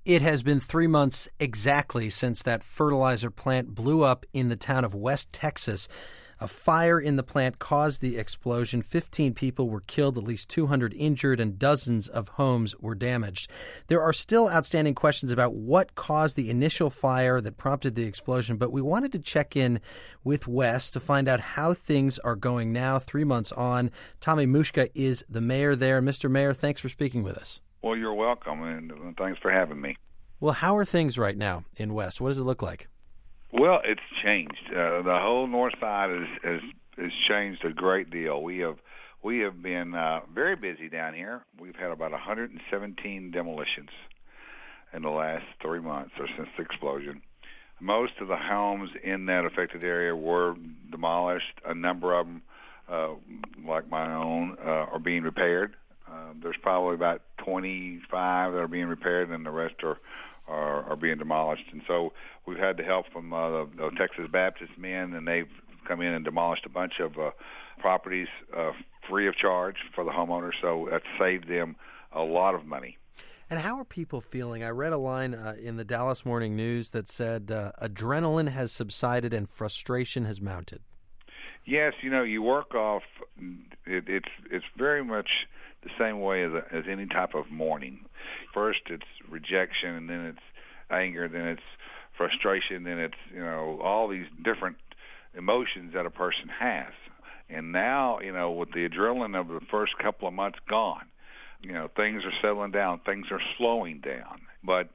It has been 3 months exactly since that fertilizer plant blew up in the town of West Texas. A fire in the plant caused the explosion. 15 people were killed, at least 200 injured, and dozens of homes were damaged. There are still outstanding questions about what caused the initial fire that prompted the explosion, but we wanted to check in with West to find out how things are going now, 3 months on. Tommy Mushka is the mayor there. Mr. Mayor, thanks for speaking with us. Well, you're welcome, and thanks for having me. Well, how are things right now in West? What does it look like? Well, it's changed. The whole north side has changed a great deal. We have been very busy down here. We've had about 117 demolitions in the last 3 months or since the explosion. Most of the homes in that affected area were demolished. A number of them, like my own, are being repaired. There's probably about 25 that are being repaired, and the rest are being demolished. And so we've had the help from the Texas Baptist men, and they've come in and demolished a bunch of properties free of charge for the homeowners. So that's saved them a lot of money. And how are people feeling? I read a line in the Dallas Morning News that said adrenaline has subsided and frustration has mounted. Yes, you work off. It's very much the same way as any type of mourning. First, it's rejection, and then it's anger, then it's frustration, then it's all these different emotions that a person has. And now, with the adrenaline of the first couple of months gone, things are settling down, things are slowing down. But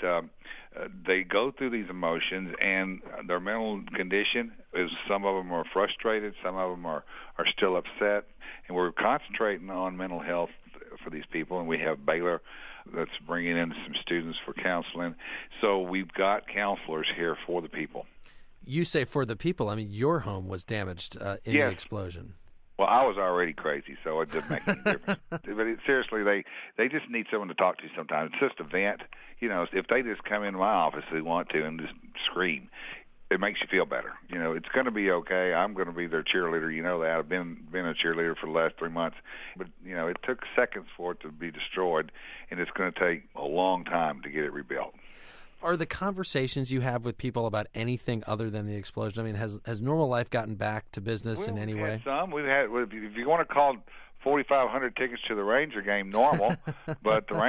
they go through these emotions, and their mental condition is, some of them are frustrated, some of them are still upset, and we're concentrating on mental health for these people, and we have Baylor that's bringing in some students for counseling. So we've got counselors here for the people. You say for the people. I mean, your home was damaged in the explosion. Well, I was already crazy, so it didn't make any difference. But seriously, they just need someone to talk to sometimes. It's just a vent. If they just come into my office if they want to and just scream, it makes you feel better. It's going to be okay. I'm going to be their cheerleader. You know that. I've been a cheerleader for the last 3 months. But, it took seconds for it to be destroyed, and it's going to take a long time to get it rebuilt. Are the conversations you have with people about anything other than the explosion? I mean, has normal life gotten back to business in any way? We've had, if you want to call 4,500 tickets to the Ranger game normal, but the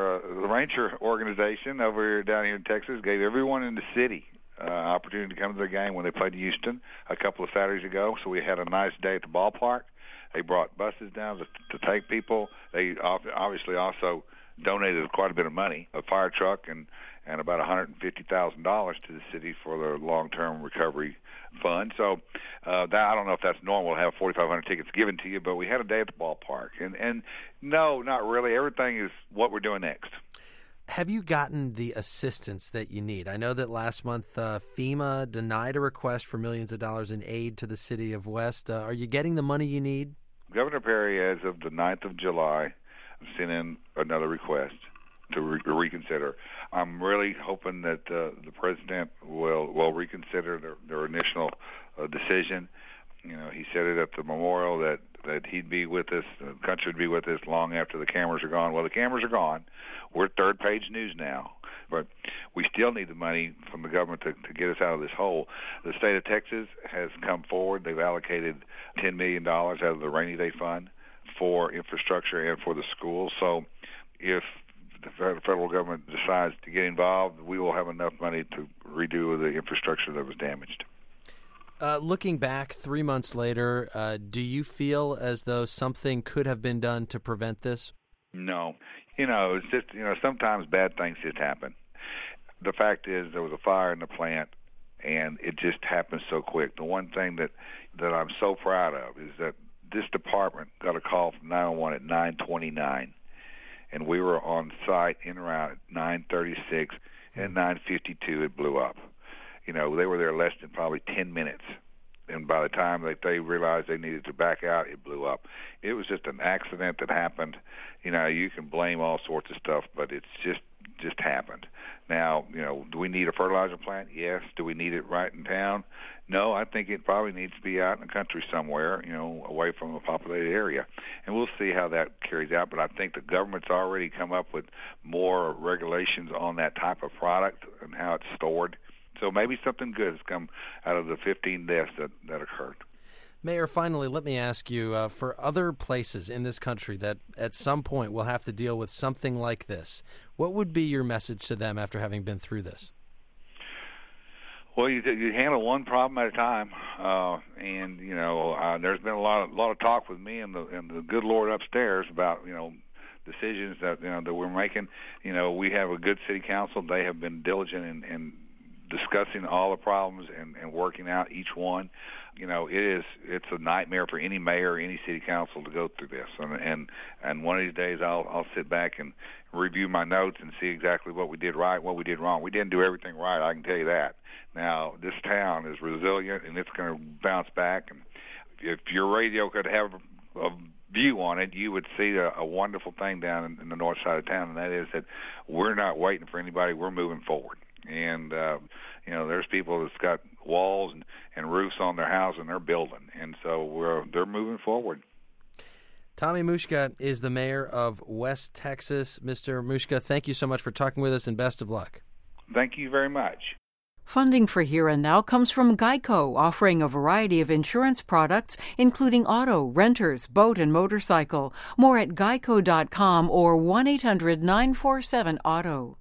Ranger organization over here down here in Texas gave everyone in the city opportunity to come to the game when they played Houston a couple of Saturdays ago. So we had a nice day at the ballpark. They brought buses down to take people. They obviously also donated quite a bit of money, a fire truck and about $150,000 to the city for their long-term recovery fund. So that, I don't know if that's normal to have 4,500 tickets given to you, but we had a day at the ballpark. And no, not really. Everything is what we're doing next. Have you gotten the assistance that you need? I know that last month FEMA denied a request for millions of dollars in aid to the city of West. Are you getting the money you need? Governor Perry, as of the 9th of July, sent in another request to reconsider. I'm really hoping that the president will reconsider their initial decision. He said it at the memorial that he'd be with us, the country would be with us long after the cameras are gone. Well, the cameras are gone. We're third-page news now, but we still need the money from the government to get us out of this hole. The state of Texas has come forward. They've allocated $10 million out of the Rainy Day Fund for infrastructure and for the schools. So if the federal government decides to get involved, we will have enough money to redo the infrastructure that was damaged. Looking back 3 months later, do you feel as though something could have been done to prevent this? No. It's just, sometimes bad things just happen. The fact is there was a fire in the plant, and it just happened so quick. The one thing that I'm so proud of is that this department got a call from 911 at 9:29, and we were on site en route at 9:36, and 9:52 it blew up. They were there less than probably 10 minutes, and by the time that they realized they needed to back out, it blew up. It was just an accident that happened. You can blame all sorts of stuff, but it's just just happened. Now, do we need a fertilizer plant? Yes. Do we need it right in town? No, I think it probably needs to be out in the country somewhere, away from a populated area. And we'll see how that carries out. But I think the government's already come up with more regulations on that type of product and how it's stored. So maybe something good has come out of the 15 deaths that occurred. Mayor, finally, let me ask you, for other places in this country that at some point will have to deal with something like this, what would be your message to them after having been through this? Well, you handle one problem at a time, and there's been a lot of talk with me and the good Lord upstairs about decisions that that we're making. We have a good city council. They have been diligent in discussing all the problems and working out each one. It's a nightmare for any mayor or any city council to go through this. And one of these days I'll sit back and review my notes and see exactly what we did right, what we did wrong. We didn't do everything right, I can tell you that. Now, this town is resilient and it's going to bounce back. And if your radio could have a view on it, you would see a wonderful thing down in the north side of town, and that is that we're not waiting for anybody, we're moving forward. And there's people that's got walls and roofs on their house and they're building, and so they're moving forward. Tommy Mushka is the mayor of West Texas. Mr. Mushka, thank you so much for talking with us, and best of luck. Thank you very much. Funding for Here and Now comes from Geico, offering a variety of insurance products, including auto, renters, boat, and motorcycle. More at geico.com or 1-800-947-AUTO.